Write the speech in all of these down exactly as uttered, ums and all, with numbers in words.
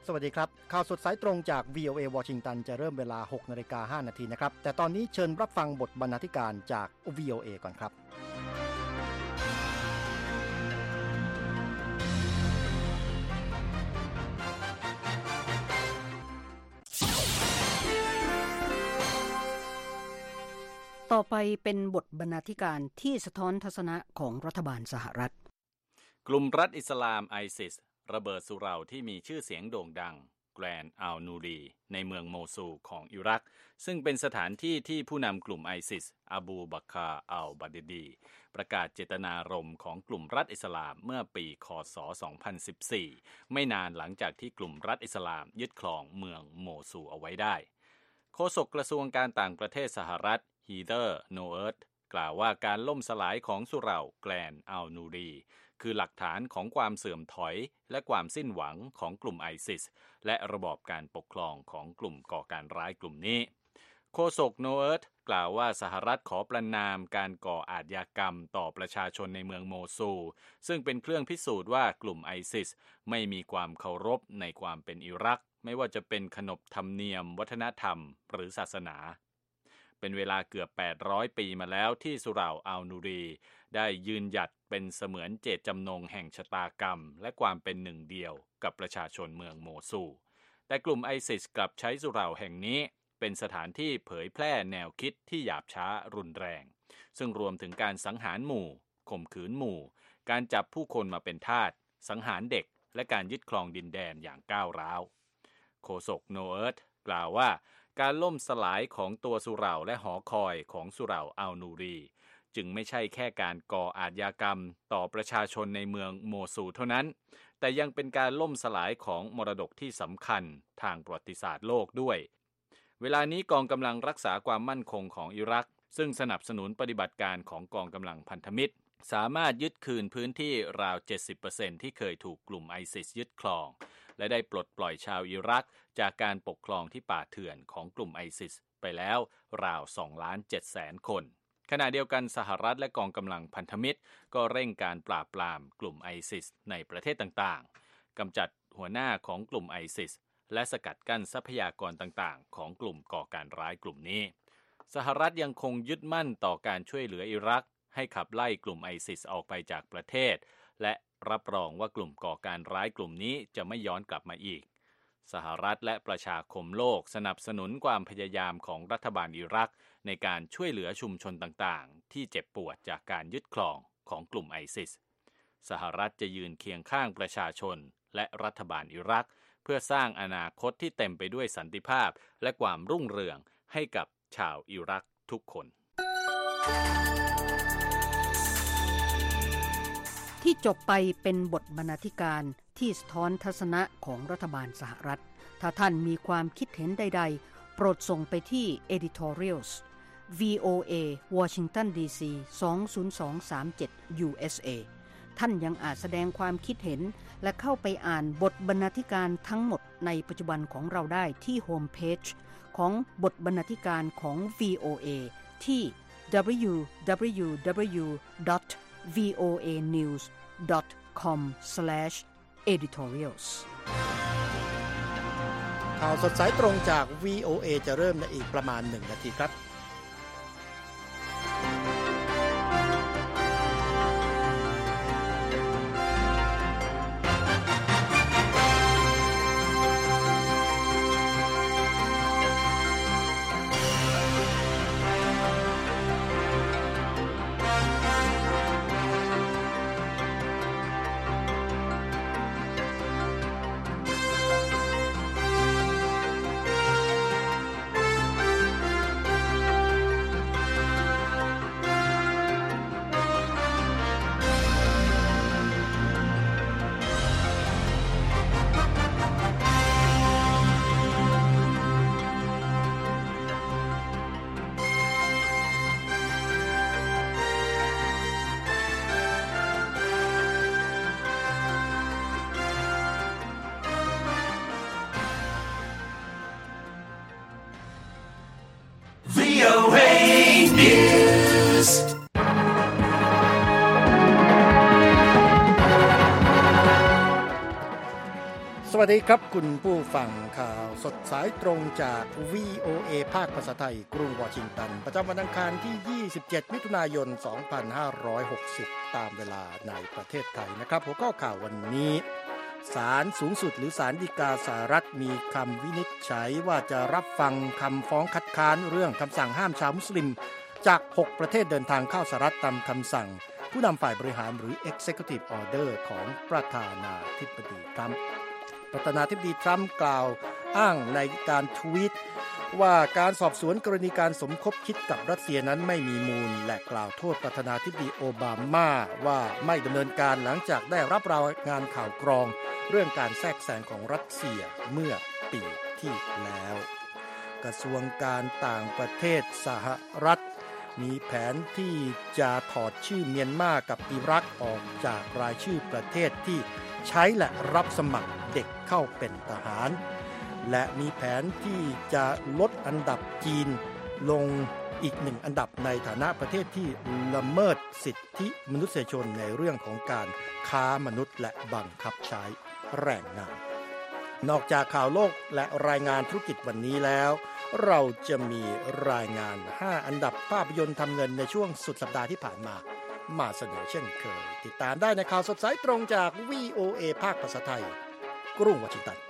สวัสดีครับข่าวสดสายตรงจาก วี โอ เอ วอชิงตันจะเริ่มเวลา หกนาฬิกาห้านาทีนะครับแต่ตอนนี้เชิญรับฟังบทบรรณาธิการจาก วี โอ เอ ก่อนครับต่อไปเป็นบทบรรณาธิการที่สะท้อนทัศนะของรัฐบาลสหรัฐกลุ่มรัฐอิสลามไอซิสระเบิดสุเหร่าที่มีชื่อเสียงโด่งดังแกรนด์อัลนูรีในเมืองโมซูลของอิรักซึ่งเป็นสถานที่ที่ผู้นำกลุ่มไอซิสอบูบักคาร์อัลบาเดดีประกาศเจตนารมณ์ของกลุ่มรัฐอิสลามเมื่อปีค.ศ. สองพันสิบสี่ไม่นานหลังจากที่กลุ่มรัฐอิสลามยึดครองเมืองโมซูลเอาไว้ได้โฆษกกระทรวงการต่างประเทศสหรัฐฮีเธอร์โนเอิร์ธกล่าวว่าการล่มสลายของสุเหร่าแกรนด์อัลนูรีคือหลักฐานของความเสื่อมถอยและความสิ้นหวังของกลุ่มไอซิสและระบอบการปกครองของกลุ่มก่อการร้ายกลุ่มนี้โฆษกโนเอิร์ธกล่าวว่าสหรัฐขอประณามการก่ออาชญากรรมต่อประชาชนในเมืองโมซูลซึ่งเป็นเครื่องพิสูจน์ว่ากลุ่มไอซิสไม่มีความเคารพในความเป็นอิรักไม่ว่าจะเป็นขนบธรรมเนียมวัฒนธรรมหรือศาสนาเป็นเวลาเกือบแปดร้อยปีมาแล้วที่สุเหร่าอัลนูรีได้ยืนหยัดเป็นเสมือนเจตจำนงแห่งชะตากรรมและความเป็นหนึ่งเดียวกับประชาชนเมืองโมซูลแต่กลุ่มไอซิสกลับใช้สุเหร่าแห่งนี้เป็นสถานที่เผยแพร่แนวคิดที่หยาบช้ารุนแรงซึ่งรวมถึงการสังหารหมู่ข่มขืนหมู่การจับผู้คนมาเป็นทาสสังหารเด็กและการยึดครองดินแดนอย่างก้าวร้าวโฆษกโนเอิร์ธกล่าวว่าการล่มสลายของตัวสุเหร่าและหอคอยของสุเหร่าอัลนูรีจึงไม่ใช่แค่การก่ออาชญากรรมต่อประชาชนในเมืองโมซูลเท่านั้นแต่ยังเป็นการล่มสลายของมรดกที่สำคัญทางประวัติศาสตร์โลกด้วยเวลานี้กองกำลังรักษาความมั่นคงของอิรักซึ่งสนับสนุนปฏิบัติการของกองกำลังพันธมิตรสามารถยึดคืนพื้นที่ราว เจ็ดสิบเปอร์เซ็นต์ ที่เคยถูกกลุ่มไอซิสยึดครองและได้ปลดปล่อยชาวอิรักจากการปกครองที่ป่าเถื่อนของกลุ่มไอซิสไปแล้วราว สองล้านเจ็ดแสน คนขณะเดียวกันสหรัฐและกองกำลังพันธมิตรก็เร่งการปราบปรามกลุ่มไอซิสในประเทศต่างๆกำจัดหัวหน้าของกลุ่มไอซิสและสกัดกั้นทรัพยากรต่างๆของกลุ่มก่อการร้ายกลุ่มนี้สหรัฐยังคงยึดมั่นต่อการช่วยเหลืออิรักให้ขับไล่กลุ่มไอซิสออกไปจากประเทศและรับรองว่ากลุ่มก่อการร้ายกลุ่มนี้จะไม่ย้อนกลับมาอีกสหรัฐและประชาคมโลกสนับสนุนความพยายามของรัฐบาลอิรักในการช่วยเหลือชุมชนต่างๆที่เจ็บปวดจากการยึดครองของกลุ่มไอซิสสหรัฐจะยืนเคียงข้างประชาชนและรัฐบาลอิรักเพื่อสร้างอนาคตที่เต็มไปด้วยสันติภาพและความรุ่งเรืองให้กับชาวอิรักทุกคนที่จบไปเป็นบทบรรณาธิการที่สะท้อนทัศนะของรัฐบาลสหรัฐถ้าท่านมีความคิดเห็นใดๆโปรดส่งไปที่ editorials วี โอ เอ Washington ดี ซี สอง ศูนย์ สอง สาม เจ็ด ยู เอส เอ ท่านยังอาจแสดงความคิดเห็นและเข้าไปอ่านบทบรรณาธิการทั้งหมดในปัจจุบันของเราได้ที่โฮมเพจของบทบรรณาธิการของ วี โอ เอ ที่ ดับเบิลยู ดับเบิลยู ดับเบิลยู ดอท วี โอ เอ นิวส์ ดอท คอม สแลช เอดิทอเรียลส์ข่าวสดสายตรงจาก วี โอ เอ จะเริ่มในอีกประมาณหนึ่งนาทีครับวัสดีครับคุณผู้ฟังข่าวสดสายตรงจาก วี โอ เอ ภาคภาษาไทยกรุงวอชิงตันประจำวันอังคารที่ยี่สิบเจ็ดมิถุนายนสองพันห้าร้อยหกสิบตามเวลาในประเทศไทยนะครับหัวข้อข่าววันนี้ศาลสูงสุดหรือศาลฎีกาสหรัฐมีคำวินิจฉัยว่าจะรับฟังคำฟ้องคัดค้านเรื่องคำสั่งห้ามชาวมุสลิมจากหกประเทศเดินทางเข้าสหรัฐตามคำสั่งผู้นำฝ่ายบริหารหรือ Executive Order ของประธานาธิบดีทรัมป์ประธานาธิบดีทรัมป์กล่าวอ้างในการทวีตว่าการสอบสวนกรณีการสมคบคิดกับรัสเซียนั้นไม่มีมูลและกล่าวโทษประธานาธิบดีโอบามาว่าไม่ดำเนินการหลังจากได้รับรายงานข่าวกรองเรื่องการแทรกแซงของรัสเซียเมื่อปีที่แล้วกระทรวงการต่างประเทศสหรัฐมีแผนที่จะถอดชื่อเมียนมากับอิรักออกจากรายชื่อประเทศที่ใช้และรับสมัครเด็กเข้าเป็นทหารและมีแผนที่จะลดอันดับจีนลงอีกหนึ่งอันดับในฐานะประเทศที่ละเมิดสิทธิมนุษยชนในเรื่องของการค้ามนุษย์และบังคับใช้แรงงานนอกจากข่าวโลกและรายงานธุรกิจวันนี้แล้วเราจะมีรายงานห้าอันดับภาพยนตร์ทำเงินในช่วงสุดสัปดาห์ที่ผ่านมามาเสนอเช่นเคยติดตามได้ในข่าวสดสายตรงจาก วี โอ เอ ภาคภาษาไทยกรุงวอชิงตัน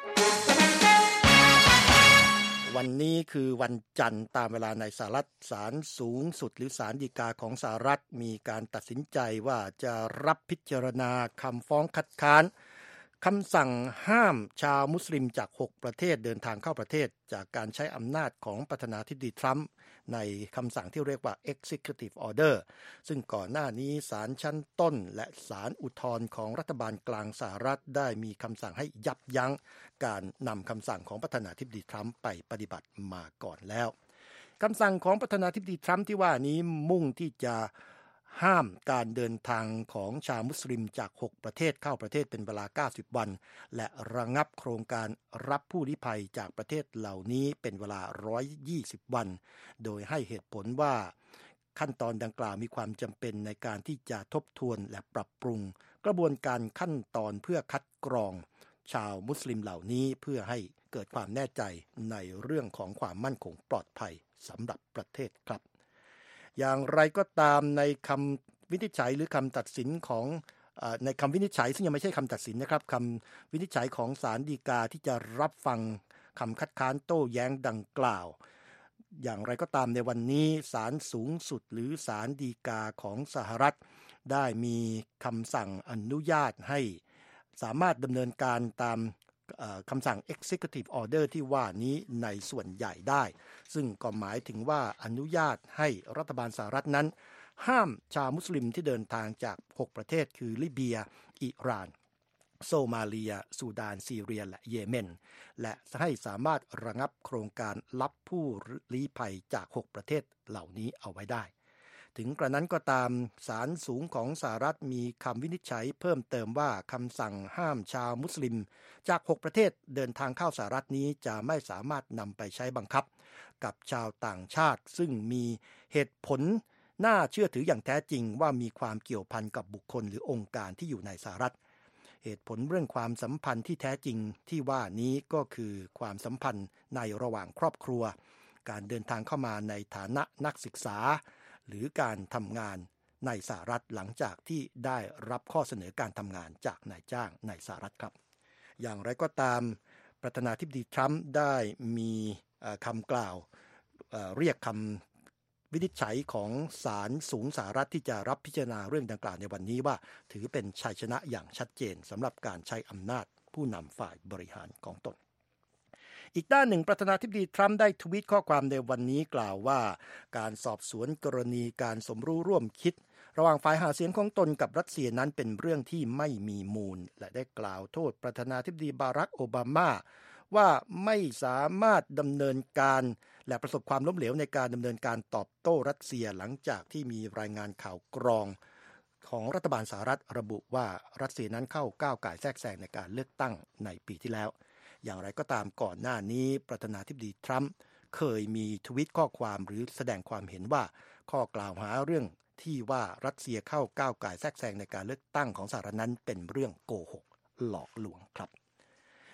วันนี้คือวันจันทร์ตามเวลาในสหรัฐศาลสูงสุดหรือศาลฎีกาของสหรัฐมีการตัดสินใจว่าจะรับพิจารณาคำฟ้องคัดค้านคำสั่งห้ามชาวมุสลิมจากหกประเทศเดินทางเข้าประเทศจากการใช้อำนาจของประธานาธิบดีทรัมป์ในคำสั่งที่เรียกว่า Executive Order ซึ่งก่อนหน้านี้ศาลชั้นต้นและศาลอุทธรณ์ของรัฐบาลกลางสหรัฐได้มีคำสั่งให้ยับยั้งการนำคำสั่งของประธานาธิบดีทรัมป์ไปปฏิบัติมาก่อนแล้วคำสั่งของประธานาธิบดีทรัมป์ที่ว่านี้มุ่งที่จะห้ามการเดินทางของชาวมุสลิมจากหกประเทศเข้าประเทศเป็นเวลาเก้าสิบวันและระงับโครงการรับผู้ลี้ภัยจากประเทศเหล่านี้เป็นเวลาหนึ่งร้อยยี่สิบวันโดยให้เหตุผลว่าขั้นตอนดังกล่าวมีความจำเป็นในการที่จะทบทวนและปรับปรุงกระบวนการขั้นตอนเพื่อคัดกรองชาวมุสลิมเหล่านี้เพื่อให้เกิดความแน่ใจในเรื่องของความมั่นคงปลอดภัยสำหรับประเทศครับอย่างไรก็ตามในคำวินิจฉัยหรือคำตัดสินของเอ่อในคำวินิจฉัยซึ่งยังไม่ใช่คำตัดสินนะครับคำวินิจฉัยของศาลฎีกาที่จะรับฟังคำคัดค้านโต้แย้งดังกล่าวอย่างไรก็ตามในวันนี้ศาลสูงสุดหรือศาลฎีกาของสหรัฐได้มีคำสั่งอนุญาตให้สามารถดำเนินการตามคำสั่ง Executive Order ที่ว่านี้ในส่วนใหญ่ได้ซึ่งก็หมายถึงว่าอนุญาตให้รัฐบาลสหรัฐนั้นห้ามชาวมุสลิมที่เดินทางจากหกประเทศคือลิเบียอิหร่านโซมาเลียซูดานซีเรียและเยเมนและให้สามารถระงับโครงการรับผู้ลี้ภัยจากหกประเทศเหล่านี้เอาไว้ได้ถึงกระนั้นก็ตามศาลสูงของสหรัฐมีคำวินิจฉัยเพิ่มเติมว่าคำสั่งห้ามชาวมุสลิมจากหกประเทศเดินทางเข้าสหรัฐนี้จะไม่สามารถนำไปใช้บังคับกับชาวต่างชาติซึ่งมีเหตุผลน่าเชื่อถืออย่างแท้จริงว่ามีความเกี่ยวพันกับบุคคลหรือองค์การที่อยู่ในสหรัฐเหตุผลเรื่องความสัมพันธ์ที่แท้จริงที่ว่านี้ก็คือความสัมพันธ์ในระหว่างครอบครัวการเดินทางเข้ามาในฐานะนักศึกษาหรือการทำงานในสหรัฐหลังจากที่ได้รับข้อเสนอการทำงานจากนายจ้างในสหรัฐครับอย่างไรก็ตามประธานาธิบดีทรัมป์ได้มีคำกล่าวเรียกคำวินิจฉัยของศาลสูงสหรัฐที่จะรับพิจารณาเรื่องดังกล่าวในวันนี้ว่าถือเป็นชัยชนะอย่างชัดเจนสำหรับการใช้อำนาจผู้นำฝ่ายบริหารของตนอีกด้านหนึ่งประธานาธิบดีทรัมป์ได้ทวีตข้อความในวันนี้กล่าวว่าการสอบสวนกรณีการสมรู้ร่วมคิดระหว่างฝ่ายหาเสียงของตนกับรัสเซียนั้นเป็นเรื่องที่ไม่มีมูลและได้กล่าวโทษประธานาธิบดีบารักโอบามาว่าไม่สามารถดำเนินการและประสบความล้มเหลวในการดำเนินการตอบโต้รัสเซียหลังจากที่มีรายงานข่าวกรองของรัฐบาลสหรัฐระบุว่ารัสเซียนั้นเข้าก้าวก่ายแทรกแซงในการเลือกตั้งในปีที่แล้วอย่างไรก็ตามก่อนหน้านี้ประธานาธิบดีทรัมป์เคยมีทวีตข้อความหรือแสดงความเห็นว่าข้อกล่าวหาเรื่องที่ว่ารัสเซียเข้าก้าวก่ายแทรกแซงในการเลือกตั้งของสหรัฐนั้นเป็นเรื่องโกหกหลอกลวงครับ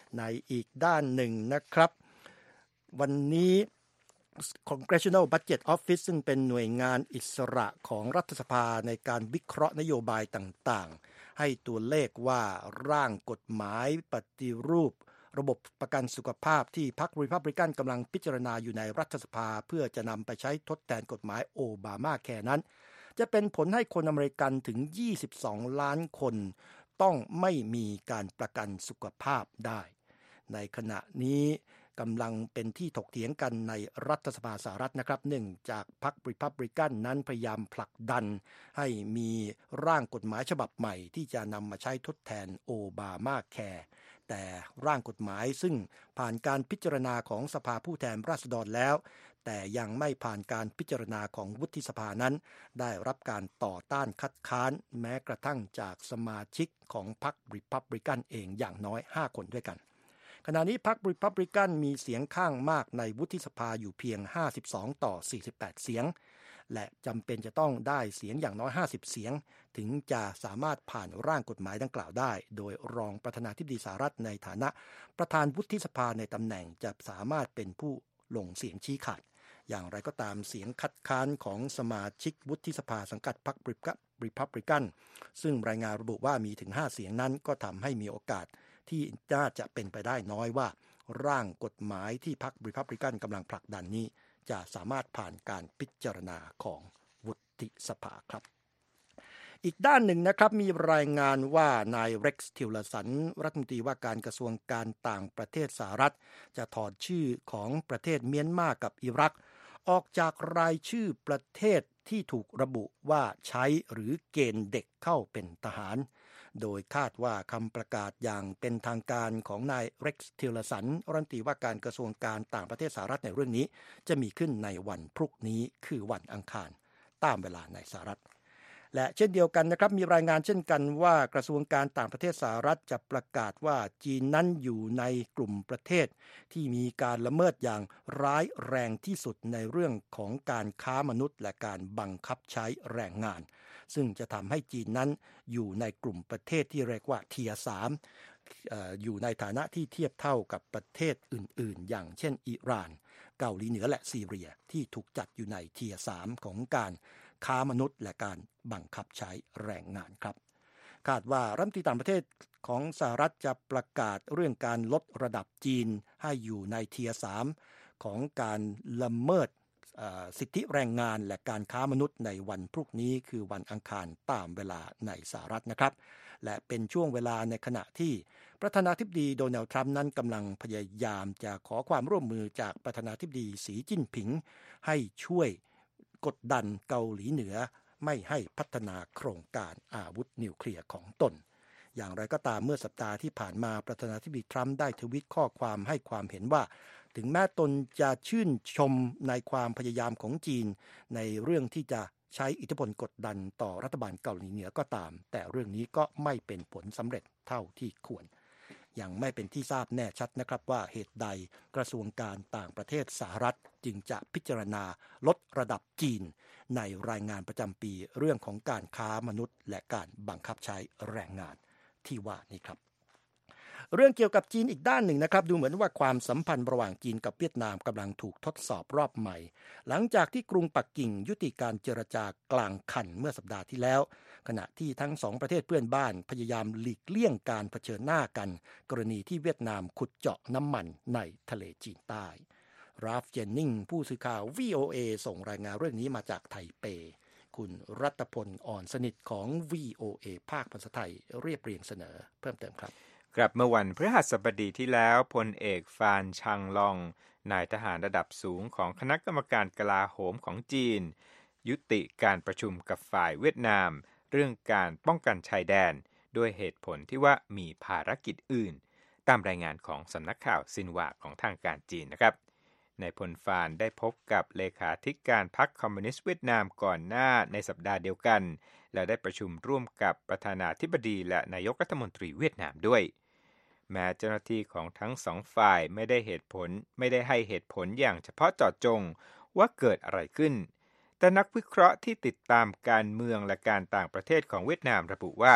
ในอีกด้านหนึ่งนะครับวันนี้ Congressional Budget Office ซึ่งเป็นหน่วยงานอิสระของรัฐสภาในการวิเคราะห์นโยบายต่างๆให้ตัวเลขว่าร่างกฎหมายปฏิรูประบบประกันสุขภาพที่พรรครีพับลิกันกำลังพิจารณาอยู่ในรัฐสภาเพื่อจะนำไปใช้ทดแทนกฎหมายโอบามาแคร์นั้นจะเป็นผลให้คนอเมริกันถึงยี่สิบสองล้านคนต้องไม่มีการประกันสุขภาพได้ในขณะนี้กำลังเป็นที่ถกเถียงกันในรัฐสภาสหรัฐนะครับเนื่องจากพรรครีพับลิกันนั้นพยายามผลักดันให้มีร่างกฎหมายฉบับใหม่ที่จะนำมาใช้ทดแทนโอบามาแคร์แต่ร่างกฎหมายซึ่งผ่านการพิจารณาของสภาผู้แทนราษฎรแล้วแต่ยังไม่ผ่านการพิจารณาของวุฒิสภานั้นได้รับการต่อต้านคัดค้านแม้กระทั่งจากสมาชิกของพรรครีพับลิกันเองอย่างน้อยห้าคนด้วยกันขณะนี้พรรครีพับลิกันมีเสียงข้างมากในวุฒิสภาอยู่เพียงห้าสิบสองต่อสี่สิบแปดเสียงและจำเป็นจะต้องได้เสียงอย่างน้อยห้าสิบเสียงถึงจะสามารถผ่านร่างกฎหมายดังกล่าวได้โดยรองประธานาธิบดีสหรัฐในฐานะประธานวุฒิสภาในตำแหน่งจะสามารถเป็นผู้ลงเสียงชี้ขาดอย่างไรก็ตามเสียงคัดค้านของสมาชิกวุฒิสภาสังกัดพรรครีพับลิกันซึ่งรายงานระบุว่ามีถึงห้าเสียงนั้นก็ทำให้มีโอกาสที่น่าจะเป็นไปได้น้อยว่าร่างกฎหมายที่พรรครีพับลิกันกำลังผลักดันนี้จะสามารถผ่านการพิจารณาของวุฒิสภาครับอีกด้านหนึ่งนะครับมีรายงานว่านายเร็กซ์ทิลเลอร์สันรัฐมนตรีว่าการกระทรวงการต่างประเทศสหรัฐจะถอดชื่อของประเทศเมียนมากับอิรักออกจากรายชื่อประเทศที่ถูกระบุว่าใช้หรือเกณฑ์เด็กเข้าเป็นทหารโดยคาดว่าคำประกาศอย่างเป็นทางการของนายเร็กซ์ทิลเลอร์สันรัฐมนตรีว่าการกระทรวงการต่างประเทศสหรัฐในเรื่องนี้จะมีขึ้นในวันพรุ่งนี้คือวันอังคารตามเวลาในสหรัฐและเช่นเดียวกันนะครับมีรายงานเช่นกันว่ากระทรวงการต่างประเทศสหรัฐจะประกาศว่าจีนนั้นอยู่ในกลุ่มประเทศที่มีการละเมิดอย่างร้ายแรงที่สุดในเรื่องของการค้ามนุษย์และการบังคับใช้แรงงานซึ่งจะทำให้จีนนั้นอยู่ในกลุ่มประเทศที่เรียกว่า Tier สาม เอ่ออยู่ในฐานะที่เทียบเท่ากับประเทศอื่นๆอย่างเช่นอิหร่านเกาหลีเหนือและซีเรียที่ถูกจัดอยู่ใน Tier สาม ของการค้ามนุษย์และการบังคับใช้แรงงานครับคาดว่ารัฐมนตรีต่างประเทศของสหรัฐจะประกาศเรื่องการลดระดับจีนให้อยู่ใน Tier สาม ของการละเมิดสิทธิแรงงานและการค้ามนุษย์ในวันพรุ่งนี้คือวันอังคารตามเวลาในสหรัฐนะครับและเป็นช่วงเวลาในขณะที่ประธานาธิบดีโดนัลด์ทรัมป์นั้นกำลังพยายามจะขอความร่วมมือจากประธานาธิบดีสีจิ้นผิงให้ช่วยกดดันเกาหลีเหนือไม่ให้พัฒนาโครงการอาวุธนิวเคลียร์ของตนอย่างไรก็ตามเมื่อสัปดาห์ที่ผ่านมาประธานาธิบดีทรัมป์ได้ทวีตข้อความให้ความเห็นว่าถึงแม้ตนจะชื่นชมในความพยายามของจีนในเรื่องที่จะใช้อิทธิพลกดดันต่อรัฐบาลเกาหลีเหนือก็ตามแต่เรื่องนี้ก็ไม่เป็นผลสำเร็จเท่าที่ควรยังไม่เป็นที่ทราบแน่ชัดนะครับว่าเหตุใดกระทรวงการต่างประเทศสหรัฐจึงจะพิจารณาลดระดับจีนในรายงานประจำปีเรื่องของการค้ามนุษย์และการบังคับใช้แรงงานที่ว่านี้ครับเรื่องเกี่ยวกับจีนอีกด้านหนึ่งนะครับดูเหมือนว่าความสัมพันธ์ระหว่างจีนกับเวียดนามกำลังถูกทดสอบรอบใหม่หลังจากที่กรุงปักกิ่งยุติการเจรจากลางคันเมื่อสัปดาห์ที่แล้วขณะที่ทั้งสองประเทศเพื่อนบ้านพยายามหลีกเลี่ยงการเผชิญหน้ากันกรณีที่เวียดนามขุดเจาะน้ำมันในทะเลจีนใต้ราฟเจนนิงผู้สื่อข่าว วี โอ เอ ส่งรายงานเรื่องนี้มาจากไทเปคุณรัตพลอ่อนสนิทของ วี โอ เอ ภาคภาษาไทยเรียบเรียงเสนอเพิ่มเติมครับกลับเมื่อวันพฤหัสบดีที่แล้วพลเอกฟานชังลองนายทหารระดับสูงของคณะกรรมการกลาโหมของจีนยุติการประชุมกับฝ่ายเวียดนามเรื่องการป้องกันชายแดนด้วยเหตุผลที่ว่ามีภารกิจอื่นตามรายงานของสำนักข่าวซินหวาของทางการจีนนะครับนายพลฟานได้พบกับเลขาธิการพรรคคอมมิวนิสต์เวียดนามก่อนหน้าในสัปดาห์เดียวกันและได้ประชุมร่วมกับประธานาธิบดีและนายกรัฐมนตรีเวียดนามด้วยแม้เจ้าหน้าที่ของทั้งสองฝ่ายไม่ได้เหตุผลไม่ได้ให้เหตุผลอย่างเฉพาะเจาะจงว่าเกิดอะไรขึ้นแต่นักวิเคราะห์ที่ติดตามการเมืองและการต่างประเทศของเวียดนามระบุว่า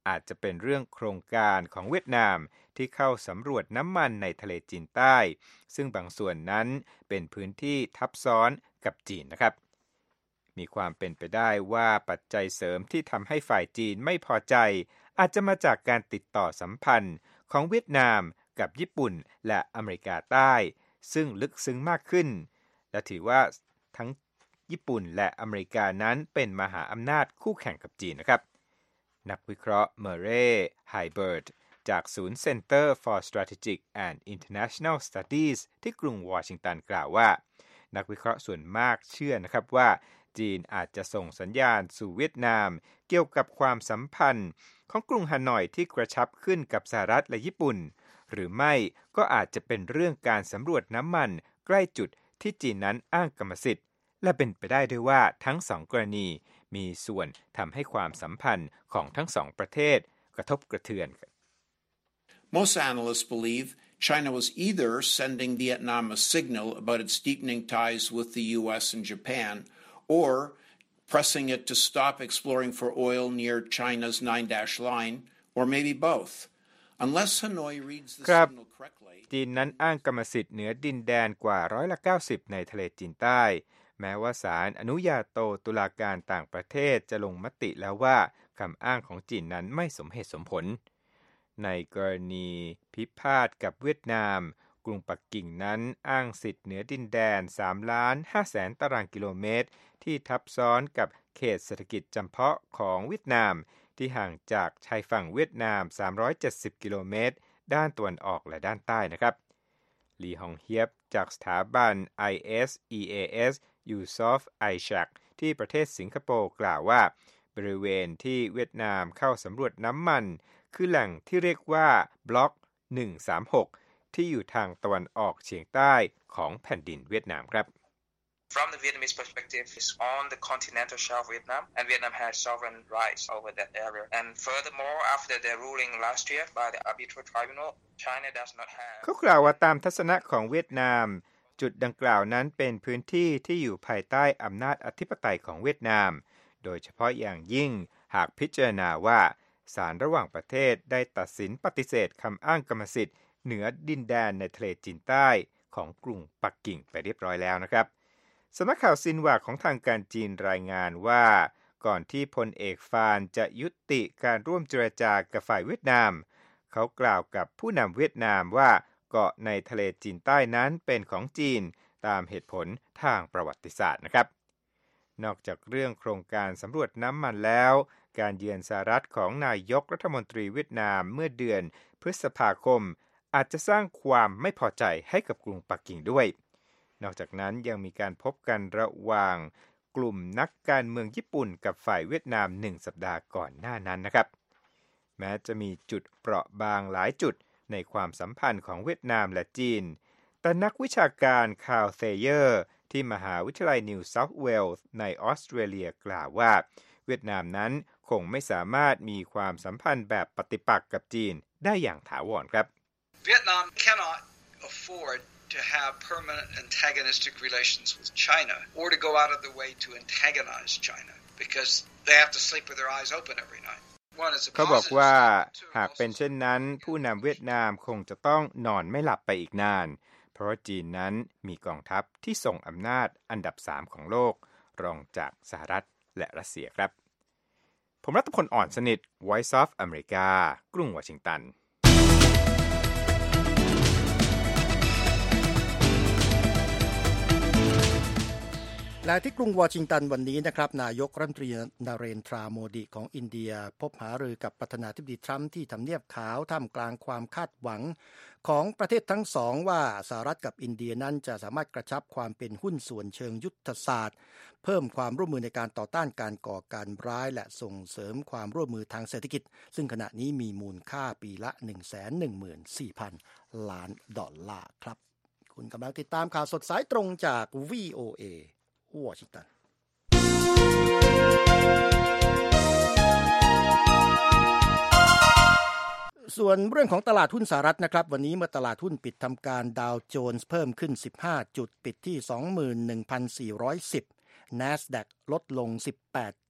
อาจจะเป็นเรื่องโครงการของเวียดนามที่เข้าสำรวจน้ำมันในทะเลจีนใต้ซึ่งบางส่วนนั้นเป็นพื้นที่ทับซ้อนกับจีนนะครับมีความเป็นไปได้ว่าปัจจัยเสริมที่ทำให้ฝ่ายจีนไม่พอใจอาจจะมาจากการติดต่อสัมพันธ์ของเวียดนามกับญี่ปุ่นและอเมริกาใต้ซึ่งลึกซึ้งมากขึ้นและถือว่าทั้งญี่ปุ่นและอเมริกานั้นเป็นมหาอำนาจคู่แข่งกับจีนนะครับนักวิเคราะห์เมเรย์ไฮเบิร์ตจากศูนย์ Center for Strategic and International Studies ที่กรุงวอชิงตันกล่าวว่านักวิเคราะห์ส่วนมากเชื่อนะครับว่าจีนอาจจะส่งสัญญาณสู่เวียดนามเกี่ยวกับความสัมพันธ์ของกรุงฮานอยที่กระชับขึ้นกับสหรัฐและญี่ปุ่นหรือไม่ก็อาจจะเป็นเรื่องการสำรวจน้ำมันใกล้จุดที่จีนนั้นอ้างกรรมสิทธิ์และเป็นไปได้ด้วยว่าทั้งสองกรณีมีส่วนทำให้ความสัมพันธ์ของทั้งสองประเทศกระทบกระเทือน Most analysts believe China was either sending Vietnam a signal about its deepening ties with the U S and Japan or pressing it to stop exploring for oil near China's nine dash line or maybe both unless Hanoi reads the signal correctly จีนนั้นอ้างกรรมสิทธิ์เหนือดินแดนกว่าร้อยละเก้าสิบในทะเลจีนใต้แม้ว่าศาลอนุญาโตตุลาการต่างประเทศจะลงมติแล้วว่าคำอ้างของจีนนั้นไม่สมเหตุสมผลในกรณีพิพาทกับเวียดนามกรุงปักกิ่งนั้นอ้างสิทธิ์เหนือดินแดน สามล้านห้าแสน ตารางกิโลเมตรที่ทับซ้อนกับเขตเศรษฐกิจจำเพาะของเวียดนามที่ห่างจากชายฝั่งเวียดนามสามร้อยเจ็ดสิบกิโลเมตรด้านตะวันออกและด้านใต้นะครับลีฮองเฮียบจากสถาบัน ไอ เอส อี เอ เอส Yusof Ishak ที่ประเทศสิงคโปร์กล่าวว่าบริเวณที่เวียดนามเข้าสำรวจน้ำมันคือแหล่งที่เรียกว่าบล็อกหนึ่งสามหกที่อยู่ทางตะวันออกเฉียงใต้ของแผ่นดินเวียดนามครับ From the Vietnamese perspective, it's on the continental shelf of Vietnam, and Vietnam has sovereign rights over that area. And furthermore, after their ruling last year by the arbitral tribunal, China does not have. เขากล่าวว่าตามทัศนะของเวียดนามจุดดังกล่าวนั้นเป็นพื้นที่ที่อยู่ภายใต้อำนาจอธิปไตยของเวียดนามโดยเฉพาะอย่างยิ่งหากพิจารณาว่าศาลระหว่างประเทศได้ตัดสินปฏิเสธคำอ้างกรรมสิทธิ์เหนือดินแดนในทะเลจีนใต้ของกรุงปักกิ่งไปเรียบร้อยแล้วนะครับสำนักข่าวซินหวาของทางการจีนรายงานว่าก่อนที่พลเอกฟานจะยุติการร่วมเจรจากับฝ่ายเวียดนามเขากล่าวกับผู้นำเวียดนามว่าเกาะในทะเลจีนใต้นั้นเป็นของจีนตามเหตุผลทางประวัติศาสตร์นะครับนอกจากเรื่องโครงการสำรวจน้ำมันแล้วการเยือนสหรัฐของนายกรัฐมนตรีเวียดนามเมื่อเดือนพฤษภาคมอาจจะสร้างความไม่พอใจให้กับกรุงปักกิ่งด้วยนอกจากนั้นยังมีการพบกันระหว่างกลุ่มนักการเมืองญี่ปุ่นกับฝ่ายเวียดนามหนึ่งสัปดาห์ก่อนหน้านั้นนะครับแม้จะมีจุดเปราะบางหลายจุดในความสัมพันธ์ของเวียดนามและจีนแต่นักวิชาการคาร์ลเซเยอร์ที่มหาวิทยาลัยนิวเซาท์เวลส์ในออสเตรเลียกล่าวว่าเวียดนามนั้นคงไม่สามารถมีความสัมพันธ์แบบปฏิปักษ์กับจีนได้อย่างถาวรครับ Vietnam cannot afford to have permanent antagonistic relations with China or to go out of their way to antagonize China because they have to sleep with their eyes open every night. เขาบอกว่าหากเป็นเช่นนั้นผู้นำเวียดนามคงจะต้องนอนไม่หลับไปอีกนานเพราะจีนนั้นมีกองทัพที่ทรงอำนาจอันดับสามของโลกรองจากสหรัฐและรัสเซียครับผมรัตพลอ่อนสนิท Voice of America กรุงวอชิงตันและที่กรุงวอชิงตันวันนี้นะครับนายกรัฐมนตรีนเรนทราโมดีของอินเดียพบหารือกับประธานาธิบดีทรัมป์ที่ทำเนียบขาวท่ามกลางความคาดหวังของประเทศทั้งสองว่าสหรัฐกับอินเดียนั้นจะสามารถกระชับความเป็นหุ้นส่วนเชิงยุทธศาสตร์เพิ่มความร่วมมือในการต่อต้านการก่อการร้ายและส่งเสริมความร่วมมือทางเศรษฐกิจซึ่งขณะนี้มีมูลค่าปีละ หนึ่งแสนหนึ่งหมื่นสี่พัน ล้านดอลลาร์ครับคุณกำลังติดตามข่าวสดสายตรงจาก วี โอ เอวอชิงตันส่วนเรื่องของตลาดหุ้นสหรัฐนะครับวันนี้เมื่อตลาดหุ้นปิดทำการดาวโจนส์เพิ่มขึ้นสิบห้าจุดปิดที่ สองหมื่นหนึ่งพันสี่ร้อยสิบ NASDAQ ลดลงสิบแปดจุด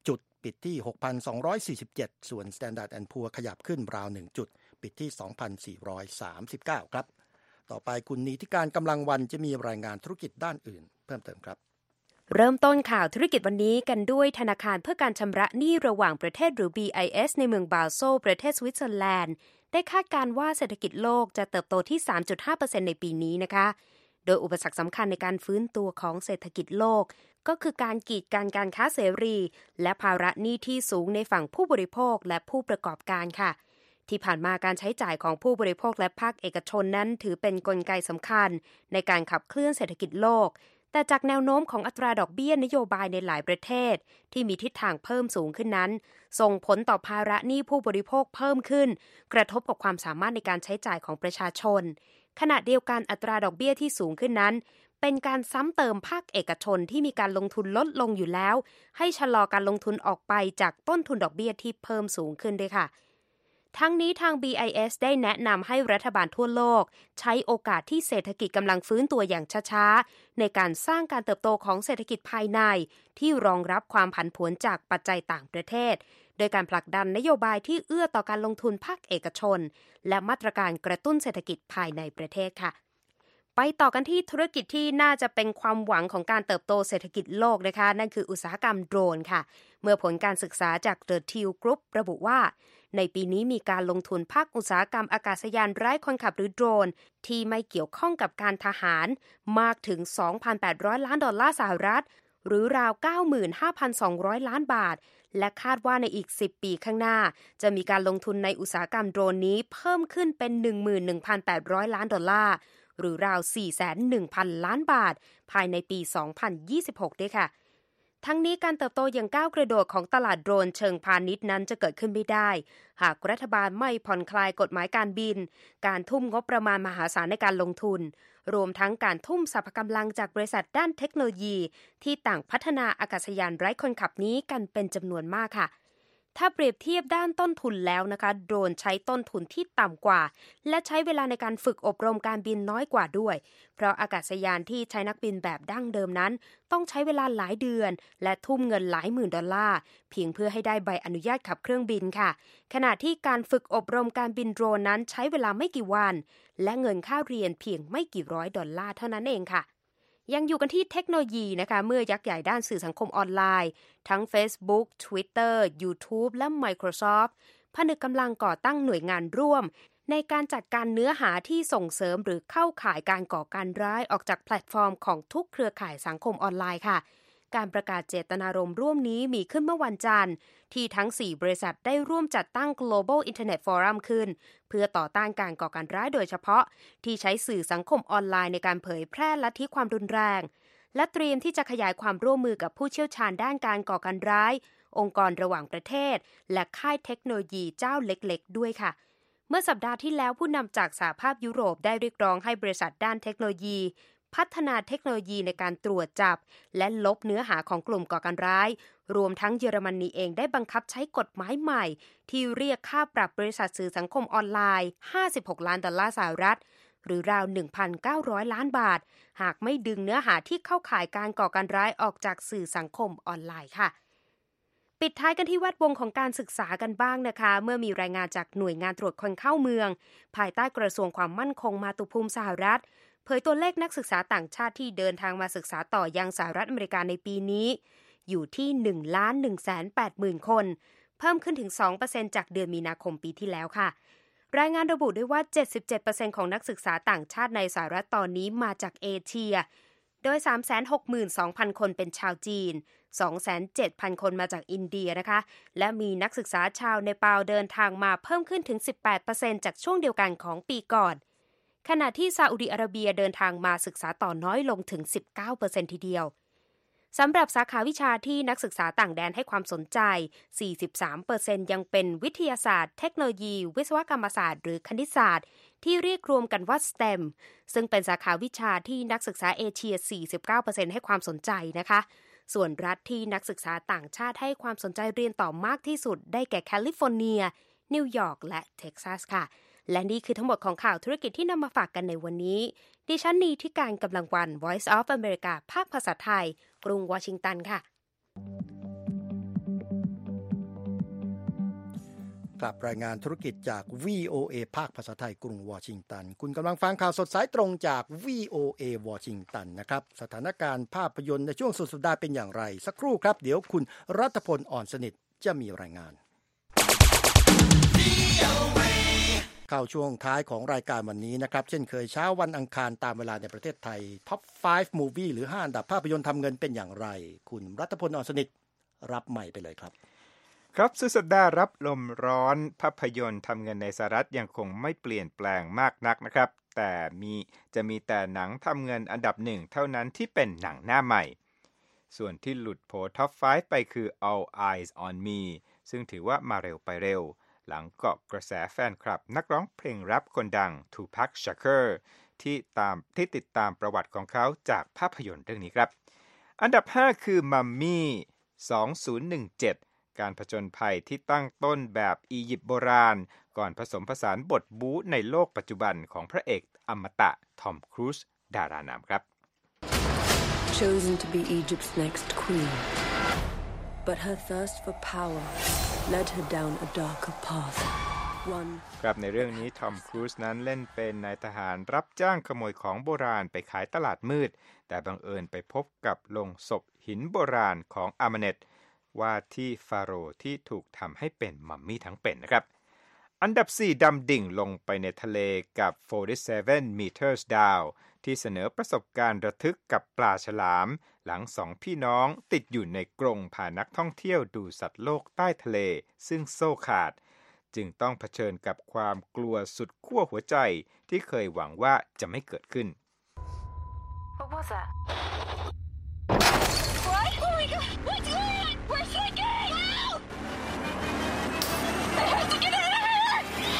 ปิดที่ หกพันสองร้อยสี่สิบเจ็ด ส่วน Standard แอนด์ Poor's ขยับขึ้นราวหนึ่งจุดปิดที่ สองพันสี่ร้อยสามสิบเก้า ครับต่อไปคุณนิติการกำลังวันจะมีรายงานธุรกิจด้านอื่นเพิ่มเติมครับเริ่มต้นข่าวธุรกิจวันนี้กันด้วยธนาคารเพื่อการชำระหนี้ระหว่างประเทศหรือ บี ไอ เอส ในเมืองบาโซลประเทศสวิตเซอร์แลนด์ได้คาดการณ์ว่าเศรษฐกิจโลกจะเติบโตที่ สามจุดห้าเปอร์เซ็นต์ ในปีนี้นะคะโดยอุปสรรคสำคัญในการฟื้นตัวของเศรษฐกิจโลกก็คือการกีดกันการค้าเสรีและภาระหนี้ที่สูงในฝั่งผู้บริโภคและผู้ประกอบการค่ะที่ผ่านมาการใช้จ่ายของผู้บริโภคและภาคเอกชนนั้นถือเป็นกลไกสำคัญในการขับเคลื่อนเศรษฐกิจโลกแต่จากแนวโน้มของอัตราดอกเบี้ยนโยบายในหลายประเทศที่มีทิศทางเพิ่มสูงขึ้นนั้นส่งผลต่อภาระหนี้ผู้บริโภคเพิ่มขึ้นกระทบกับความสามารถในการใช้จ่ายของประชาชนขณะเดียวกันอัตราดอกเบี้ยที่สูงขึ้นนั้นเป็นการซ้ำเติมภาคเอกชนที่มีการลงทุนลดลงอยู่แล้วให้ชะลอการลงทุนออกไปจากต้นทุนดอกเบี้ยที่เพิ่มสูงขึ้นด้วยค่ะทั้งนี้ทาง บี ไอ เอส ได้แนะนำให้รัฐบาลทั่วโลกใช้โอกาสที่เศรษฐกิจกำลังฟื้นตัวอย่างช้าๆในการสร้างการเติบโตของเศรษฐกิจภายในที่รองรับความผันผวนจากปัจจัยต่างประเทศโดยการผลักดันนโยบายที่เอื้อต่อการลงทุนภาคเอกชนและมาตรการกระตุ้นเศรษฐกิจภายในประเทศค่ะไปต่อกันที่ธุรกิจที่น่าจะเป็นความหวังของการเติบโตเศรษฐกิจโลกนะคะนั่นคืออุตสาหกรรมโดรนค่ะเมื่อผลการศึกษาจาก The Teal Group ระบุว่าในปีนี้มีการลงทุนภาคอุตสาหกรรมอากาศยานไร้คนขับหรือโดรนที่ไม่เกี่ยวข้องกับการทหารมากถึง สองพันแปดร้อย ล้านดอลลาร์สหรัฐหรือราว เก้าหมื่นห้าพันสองร้อย ล้านบาทและคาดว่าในอีกสิบปีข้างหน้าจะมีการลงทุนในอุตสาหกรรมโดรนนี้เพิ่มขึ้นเป็น หนึ่งหมื่นหนึ่งพันแปดร้อย ล้านดอลลาร์หรือราว สี่แสนหนึ่งพัน ล้านบาทภายในปี สองพันยี่สิบหก ด้วยค่ะทั้งนี้การเติบโตอย่างก้าวกระโดดของตลาดโดรนเชิงพาณิชย์นั้นจะเกิดขึ้นไม่ได้หากรัฐบาลไม่ผ่อนคลายกฎหมายการบินการทุ่มงบประมาณมหาศาลในการลงทุนรวมทั้งการทุ่มสรรพกำลังจากบริษัทด้านเทคโนโลยีที่ต่างพัฒนาอากาศยานไร้คนขับนี้กันเป็นจำนวนมากค่ะถ้าเปรียบเทียบด้านต้นทุนแล้วนะคะโดรนใช้ต้นทุนที่ต่ำกว่าและใช้เวลาในการฝึกอบรมการบินน้อยกว่าด้วยเพราะอากาศยานที่ใช้นักบินแบบดั้งเดิมนั้นต้องใช้เวลาหลายเดือนและทุ่มเงินหลายหมื่นดอลลาร์เพียงเพื่อให้ได้ใบอนุญาตขับเครื่องบินค่ะขณะที่การฝึกอบรมการบินโดรนนั้นใช้เวลาไม่กี่วันและเงินค่าเรียนเพียงไม่กี่ร้อยดอลลาร์เท่านั้นเองค่ะยังอยู่กันที่เทคโนโลยีนะคะเมื่อยักษ์ใหญ่ด้านสื่อสังคมออนไลน์ทั้ง Facebook Twitter YouTube และ Microsoft ผนึกกำลังก่อตั้งหน่วยงานร่วมในการจัดการเนื้อหาที่ส่งเสริมหรือเข้าข่ายการก่อการร้ายออกจากแพลตฟอร์มของทุกเครือข่ายสังคมออนไลน์ค่ะการประกาศเจตนารมณ์ร่วมนี้มีขึ้นเมื่อวันจันทร์ที่ทั้งสี่บริษัทได้ร่วมจัดตั้ง Global Internet Forum ขึ้นเพื่อต่อต้านการก่อการร้ายโดยเฉพาะที่ใช้สื่อสังคมออนไลน์ในการเผยแพร่ลัทธิความรุนแรงและเตรียมที่จะขยายความร่วมมือกับผู้เชี่ยวชาญด้านการก่อการร้ายองค์กรระหว่างประเทศและค่ายเทคโนโลยีเจ้าเล็กๆด้วยค่ะเมื่อสัปดาห์ที่แล้วผู้นำจากสหภาพยุโรปได้เรียกร้องให้บริษัทด้านเทคโนโลยีพัฒนาเทคโนโลยีในการตรวจจับและลบเนื้อหาของกลุ่มก่อการร้ายรวมทั้งเยอรมนีเองได้บังคับใช้กฎหมายใหม่ที่เรียกค่าปรับบริษัทสื่อสังคมออนไลน์ห้าสิบหกล้านดอลลาร์สหรัฐหรือราว หนึ่งพันเก้าร้อย ล้านบาทหากไม่ดึงเนื้อหาที่เข้าข่ายการก่อการร้ายออกจากสื่อสังคมออนไลน์ค่ะปิดท้ายกันที่แวดวงของการศึกษากันบ้างนะคะเมื่อมีรายงานจากหน่วยงานตรวจคนเข้าเมืองภายใต้กระทรวงความมั่นคงมาตุภูมิสหรัฐเผยตัวเลขนักศึกษาต่างชาติที่เดินทางมาศึกษาต่อยังสหรัฐอเมริกาในปีนี้อยู่ที่ หนึ่งล้านหนึ่งแสนแปดหมื่น คนเพิ่มขึ้นถึง สองเปอร์เซ็นต์ จากเดือนมีนาคมปีที่แล้วค่ะรายงานระบุด้วยว่า เจ็ดสิบเจ็ดเปอร์เซ็นต์ ของนักศึกษาต่างชาติในสหรัฐตอนนี้มาจากเอเชียโดย สามแสนหกหมื่นสองพัน คนเป็นชาวจีน สองแสนเจ็ดพัน คนมาจากอินเดียนะคะและมีนักศึกษาชาวเนปาลเดินทางมาเพิ่มขึ้นถึง สิบแปดเปอร์เซ็นต์ จากช่วงเดียวกันของปีก่อนขณะที่ซาอุดิอาระเบียเดินทางมาศึกษาต่อน้อยลงถึง สิบเก้าเปอร์เซ็นต์ ทีเดียวสำหรับสาขาวิชาที่นักศึกษาต่างแดนให้ความสนใจ สี่สิบสามเปอร์เซ็นต์ ยังเป็นวิทยาศาสตร์เทคโนโลยีวิศวกรรมศาสตร์หรือคณิตศาสตร์ที่เรียกรวมกันว่า สเต็ม ซึ่งเป็นสาขาวิชาที่นักศึกษาเอเชีย สี่สิบเก้าเปอร์เซ็นต์ ให้ความสนใจนะคะส่วนรัฐที่นักศึกษาต่างชาติให้ความสนใจเรียนต่อมากที่สุดได้แก่แคลิฟอร์เนียนิวยอร์กและเท็กซัสค่ะและนี่คือทั้งหมดของข่าวธุรกิจที่นำมาฝากกันในวันนี้ดิฉันนีที่การกำลังวัน Voice of America ภาคภาษาไทยกรุงวอชิงตันค่ะกับรายงานธุรกิจจาก วี โอ เอ ภาคภาษาไทยกรุงวอชิงตันคุณกำลังฟังข่าวสดสายตรงจาก วี โอ เอ วอชิงตันนะครับสถานการณ์ภาพยนตร์ในช่วงสุดสัปดาห์เป็นอย่างไรสักครู่ครับเดี๋ยวคุณรัตพลอ่อนสนิทจะมีรายงานเข้าช่วงท้ายของรายการวันนี้นะครับเช่นเคยเช้าวันอังคารตามเวลาในประเทศไทย Top ไฟว์ Movie หรือห้าอันดับภาพยนตร์ทำเงินเป็นอย่างไรคุณรัตพลอ่อนสนิทรับใหม่ไปเลยครับครับสุดสัปดาห์รับลมร้อนภาพยนตร์ทำเงินในสหรัฐยังคงไม่เปลี่ยนแปลงมากนักนะครับแต่มีจะมีแต่หนังทำเงินอันดับหนึ่งเท่านั้นที่เป็นหนังหน้าใหม่ส่วนที่หลุดโผ Top ไฟว์ ไปคือ All Eyes on Me ซึ่งถือว่ามาเร็วไปเร็วหลังเกาะกระแสแฟนคลับนักร้องเพลงแรปคนดัง Tupac Shakur ที่ตามที่ติดตามประวัติของเขาจากภาพยนตร์เรื่องนี้ครับอันดับห้าคือ Mummy สองพันสิบเจ็ดการผจญภัยที่ตั้งต้นแบบอียิปต์โบราณก่อนผสมผสานบทบู๊ในโลกปัจจุบันของพระเอกอมตะทอมครูซดารานำครับ Chosen to be Egypt's next queen, but her thirst for power led her down a darker path. One ครับในเรื่องนี้ทอมครูซนั้นเล่นเป็นนายทหารรับจ้างขโมยของโบราณไปขายตลาดมืดแต่บังเอิญไปพบกับโลงศพหินโบราณของอามาเนตว่าที่ฟาโรห์ที่ถูกทำให้เป็นมัมมี่ทั้งเป็นนะครับอันดับสี่ดำดิ่งลงไปในทะเลกับ47 meters down ที่เสนอประสบการณ์ระทึกกับปลาฉลามหลังสองพี่น้องติดอยู่ในกรงพานักท่องเที่ยวดูสัตว์โลกใต้ทะเลซึ่งโซ่ขาดจึงต้องเผชิญกับความกลัวสุดขั้วหัวใจที่เคยหวังว่าจะไม่เกิดขึ้น What was that? What? Oh my god! What's going on? We're sinking! Help! I have to get out of here!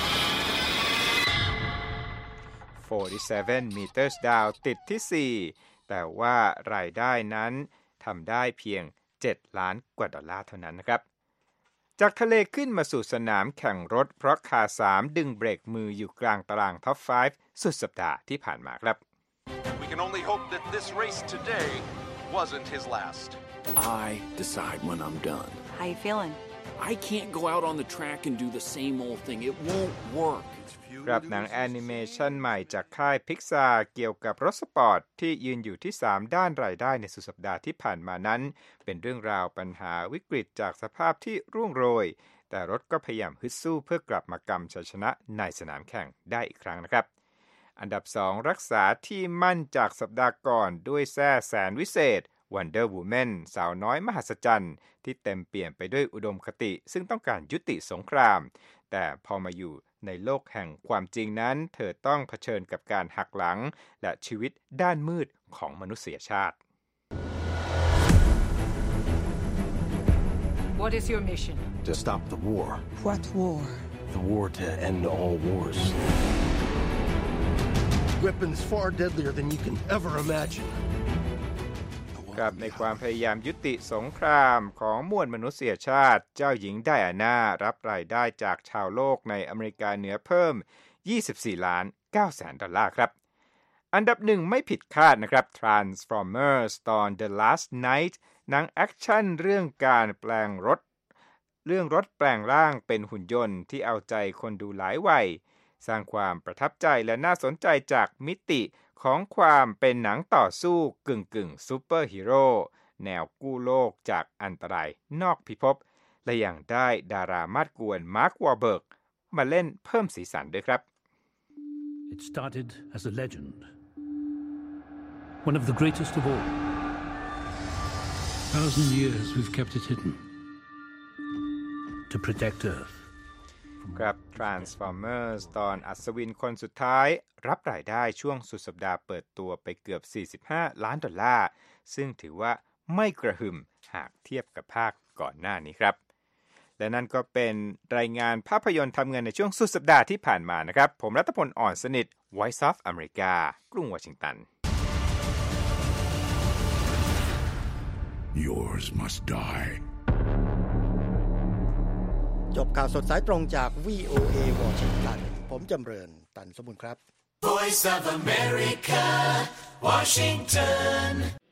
47 meters down ติดที่สี่แต่ว่ารายได้นั้นทำได้เพียงเจ็ดล้านกว่าดอลลาร์เท่านั้นนะครับจากทะเลขึ้นมาสู่สนามแข่งรถเพราะคาสามดึงเบรกมืออยู่กลางตารางท็อปไฟว์สุดสัปดาห์ที่ผ่านมาครับ We can only hope that this race today wasn't his last. I decide when I'm done. How you feeling? I can't go out on the track and do the same old thing. It won't work. ครับหนังแอนิเมชันใหม่จากค่าย Pixar เกี่ยวกับรถสปอร์ตที่ยืนอยู่ที่สามด้านรายได้ในสุดสัปดาห์ที่ผ่านมานั้นเป็นเรื่องราวปัญหาวิกฤตจากสภาพที่ร่วงโรยแต่รถก็พยายามฮึดสู้เพื่อกลับมากำชัยชนะในสนามแข่งได้อีกครั้งนะครับอันดับสองรักษาที่มั่นจากสัปดาห์ก่อนด้วยแส้แสนวิเศษ Wonder Woman สาวน้อยมหัศจรรย์ที่เต็มเปี่ยมไปด้วยอุดมคติซึ่งต้องการยุติสงครามแต่พอมาอยู่ในโลกแห่งความจริงนั้นเธอต้องเผชิญกับการหักหลังและชีวิตด้านมืดของมนุษยชาติ What is your mission? To stop the war. What war? The war to end all wars. Weapons far deadlier than you can ever imagine. ครับในความพยายามยุติสงครามของมวลมนุษยชาติเจ้าหญิงไดอาน่ารับรายได้จากชาวโลกในอเมริกาเหนือเพิ่มยี่สิบสี่ล้านเก้าแสนดอลลาร์ครับอันดับหนึ่งไม่ผิดคาดนะครับ Transformers ตอน The Last Night หนังแอคชั่นเรื่องการแปลงรถเรื่องรถแปลงร่างเป็นหุ่นยนต์ที่เอาใจคนดูหลายวัยสร้างความประทับใจและน่าสนใจจากมิติของความเป็นหนังต่อสู้กึ่งกึ่งซูเปอร์ฮีโร่แนวกู้โลกจากอันตรายนอกพิภพและยังได้ดารามาดกวนมาร์ควอร์เบิร์กมาเล่นเพิ่มสีสันด้วยครับ It started as a legend, one of the greatest of all. Thousand years we've kept it hidden to protect Earth. ครับ Transformers ตอนอัศวินคนสุดท้ายรับรายได้ช่วงสุดสัปดาห์เปิดตัวไปเกือบสี่สิบห้าล้านดอลลาร์ซึ่งถือว่าไม่กระหึ่มหากเทียบกับภาคก่อนหน้านี้ครับและนั่นก็เป็นรายงานภาพยนตร์ทำเงินในช่วงสุดสัปดาห์ที่ผ่านมานะครับผมรัตพลอ่อนสนิท Voice of America กรุงวอชิงตัน Yours must die จบข่าวสดสายตรงจาก วี โอ เอ วอชิงตันผมจำเริญตันสมบูรณ์ครับ Voice of America Washington